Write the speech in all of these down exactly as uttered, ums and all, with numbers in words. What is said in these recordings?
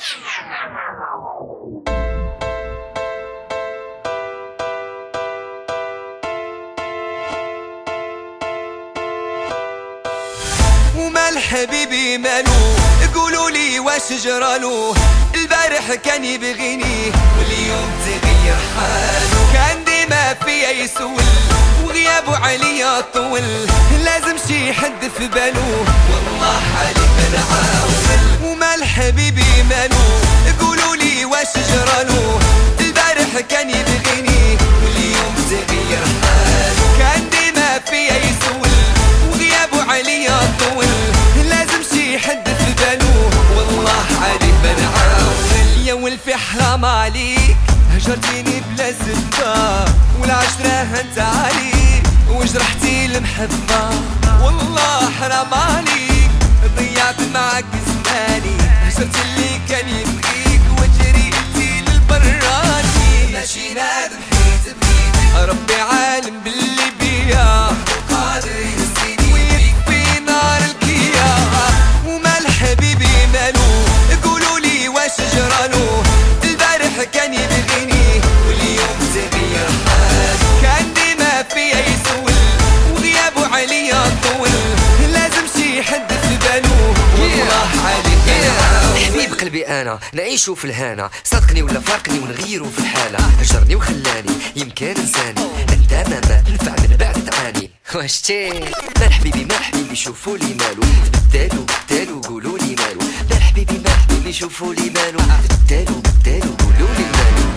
ومال حبيبي مالو؟ قولوا لي واش جرالو؟ البارح كان يبغيني واليوم تغير حالو، كان ديما فيا يسول وغيابه عليا طول، لازم شي حد في بالو والله عليك نعاول. ومال حبيبي مالو؟ قولوا لي واش جرالو؟ البارح كان يبغيني واليوم تغير حالو، كان ديما فيا يسول وغيابه عليا طول، لازم شي حد في بالو والله عليك بنعاول. يا ولفي حرام عليك هجرتيني بلا سبة، والعشرة هنت عليك وجرحتي المحبة، والله حرام عليك ضيعت معاك زماني، هجرت اللي كان يبغيك وجريتي للبراني، ماشي نادم حيت بغيتك ربي عالم باللي بيا وقادر يهزيني ويكفي نار الكيا. ومال حبيبي مالو؟ قولوا لي واش جرالو؟ البارح كان يبغيني واليوم تغير حالو، كان ديما فيا يسول وغيابه عليا طول، لازم شي حد في بالو والله عليك نعاول. حبيب قلبي انا نعيشو في الهنا، صدقني ولا فارقني ونغيرو في الحالة، هجرني وخلاني يمكن انساني، انت ما تنفع من بعد تعاني. واش تي مال حبيبي مال حبيبي شوفوا لي مالو؟ بدالو بدالو قولوا لي مالو؟ مال حبيبي مال حبيبي شوفوا لي مالو؟ بدالو بدالو قولوا لي مالو؟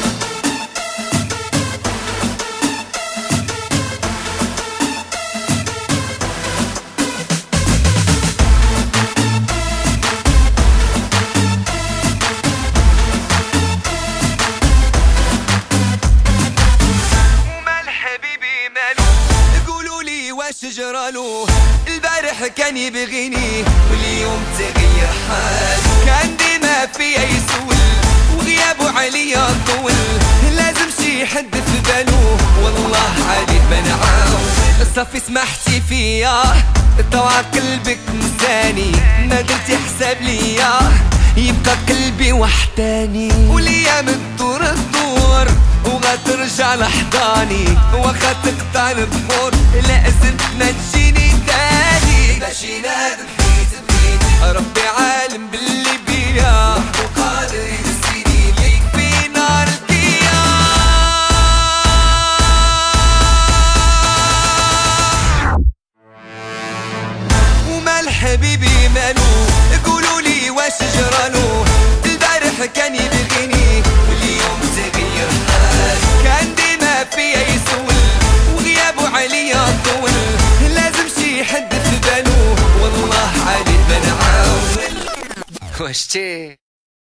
واش جرالو؟ البارح كان يبغيني واليوم تغير حالو، كان ديما فيا يسول وغيابه عليا طول، لازم شي حد في بالو والله عليك بنعاول. صافي سمحتي فيا طوع قلبك نساني، ما درتي حساب ليا يبقى قلبي وحداني، والايام تدور تدور وغترجع لحضاني، واخا تقطع البحور لازم ما تجيني تاني، ماشي نادم حيت بغيتك ربي عالم باللي بيا وقادر يهزيني يكفي نار الكيا. ومال حبيبي مالو؟ قولوا لي واش جرالو؟ البارح كان يبغيني واليوم تغير حالو، كان ديما فيا يسول وغيابه عليا طول، لازم شي حد في بالو والله عليك بنعاول. واش تي